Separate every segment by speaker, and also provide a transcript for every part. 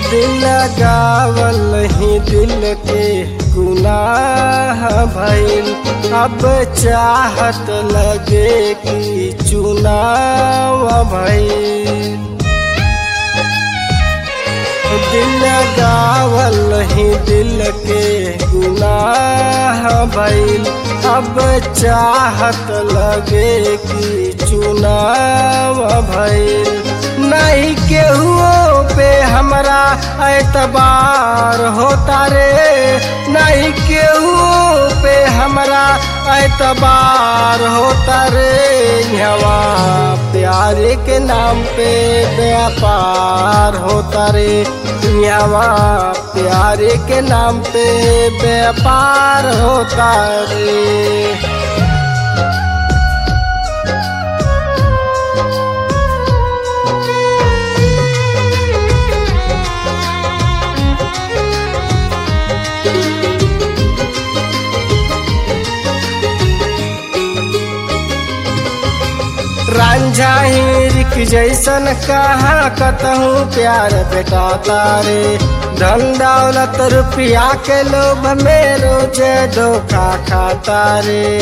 Speaker 1: दिल लगावल ही दिल के गुनाह भइल, अब चाहत लगे कि चुनाव भइल। दिल लगावल ही दिल के गुनाह भइल, अब चाहत लगे कि चुनाव भइल। नहीं केहू पे हमरा एतबार होता रे, नहीं केहू पे हमरा एतबार होता रे। हवा प्यार के नाम पे व्यापार होता रे, हवा प्यार के नाम पे व्यापार होता रे। रांझा हिरिक जैसन कहाँ कतहूँ प्यार बेटा तारे, धन दौलत रुपया के लोभ में रोज धोखा खाता रे।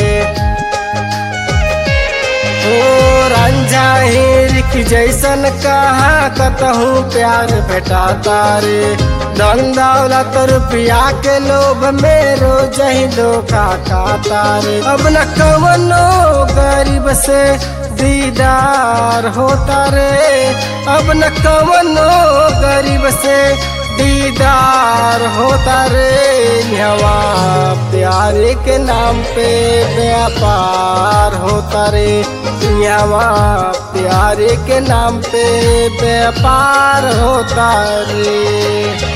Speaker 1: ओ रांझा हिरिक जैसन कहाँ कतहूँ प्यार बेटा तारे, धन दौलत रुपया के लोभ में रोज ही धोखा खाता रे। अब न कवनो गरीब से दीदार होता रे, अब न कवनो गरीब से दीदार होता रे। हवा प्यार के नाम पे व्यापार होता रे, हवा प्यार के नाम पे व्यापार होता रे।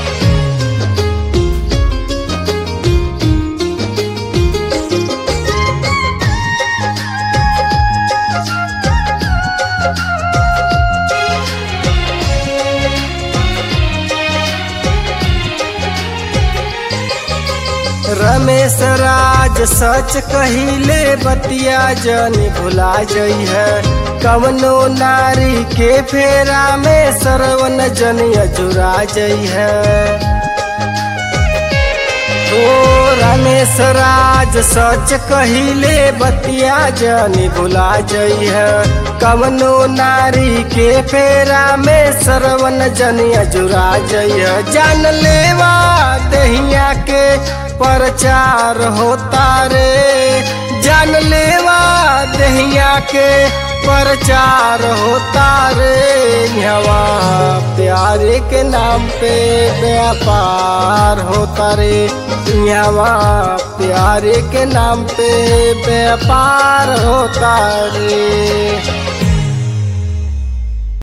Speaker 1: रमेश राज सच कहिले बतिया जनी भुला जई है, कवनो नारी के फेरा में सरवन जनिया जुरा जई है। ओ रमेश राज सच कहिले बतिया जनी भुला जई है, कवनो नारी के फेरा में सरवन जनिया जुरा जई है। जान लेवा दहिया के प्रचार होता रे, जान लेवा दहिया के प्रचार होता रे। हवा प्यार के नाम पे व्यापार होता रे, हवा प्यार के नाम पे व्यापार होता रे।